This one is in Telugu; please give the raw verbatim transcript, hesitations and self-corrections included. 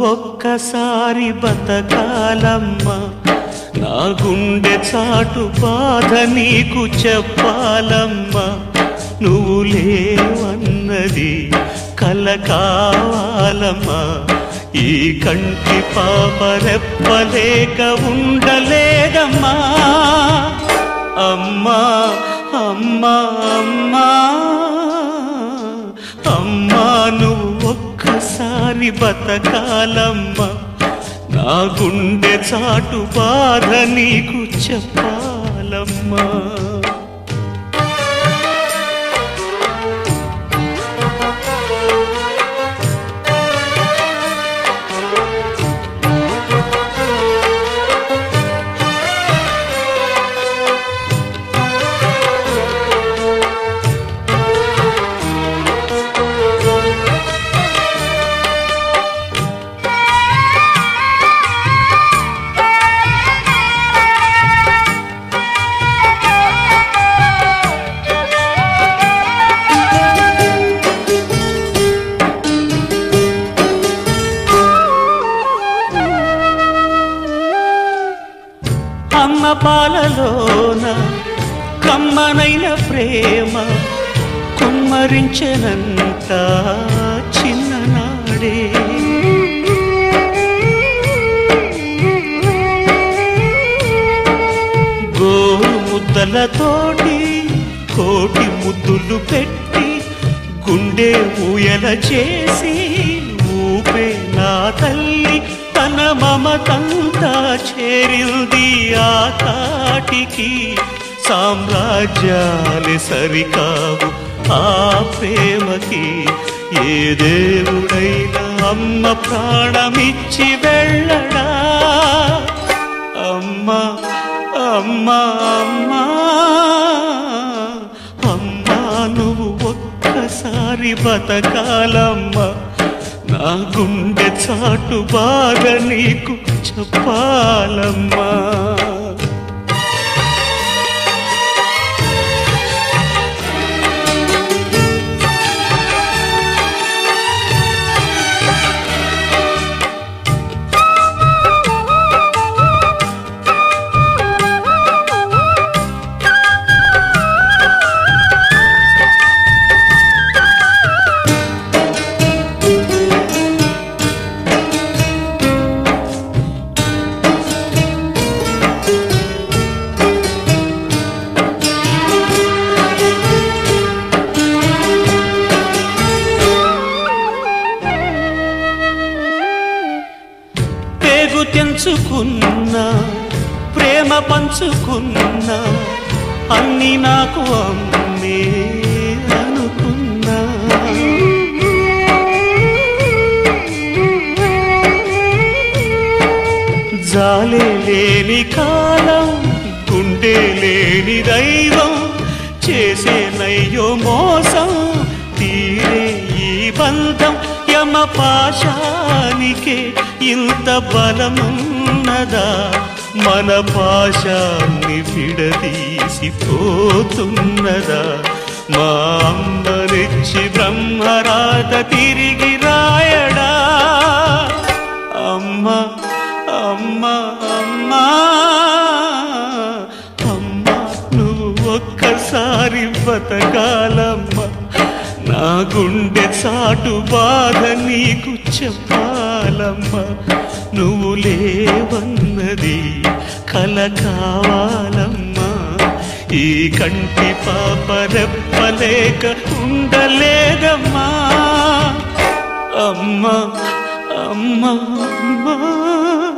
ఒక్కసారి బతకాలమ్మా, నా గుండె చాటు బాధ నీకు చెప్పాలమ్మా. నువ్వు లేవన్నది కల కావాలమ్మా, ఈ కంటి పాప రెప్పలేక ఉండలేదమ్మా. అమ్మా అమ్మా అమ్మా అమ్మా, నువ్వు ఒక్కసారి బతకాలమ్మా, నా గుండె చాటు బాధ నీకు చెప్పాలమ్మా. అమ్మ పాలలోన కమ్మనైన ప్రేమ కుమ్మరించెనంత చిన్ననాడే. గోరు ముద్దలతోటి కోటి ముద్దులు పెట్టి గుండె ఊయల చేసి ఊపే నా తల్లి తన మమతంతా చేరింది ఆ తాటికి. సామ్రాజ్యాలు సరికావు ఆ ప్రేమకి, ఏ దేవుడైనా అమ్మ ప్రాణమిచ్చి వెళ్ళడా. అమ్మా అమ్మా అమ్మా అమ్మా, నువ్వు ఒక్కసారి బతకాలమ్మా, నా గుండె చాటు బాధ నీకు చెప్పాలమ్మా. తెంచుకున్నా ప్రేమ పంచుకున్నా అన్ని నాకు అమ్మే అనుకున్నా. జాలే లేని కాలం గుండె లేని దైవం చేసేనయ్యో మోసం తీరే ఈ బంధం. యమ పాశానికే ఇంత బలమున్నదా, మన పాశాన్ని విడదీసిపోతున్నదా. మా అమ్మనిచ్చి బ్రహ్మరాత తిరిగి రాయడా. అమ్మా అమ్మా అమ్మా అమ్మా, నువ్వు ఒక్కసారి బతకాలమ్మా, నా గుండె చాటు బాధ నీకు చెప్పాలమ్మా. నువ్వు లేవన్నది కల కావాలమ్మా, ఈ కంటి పాప రెప్పలేక ఉండలేదమ్మా. అమ్మా అమ్మా అమ్మా.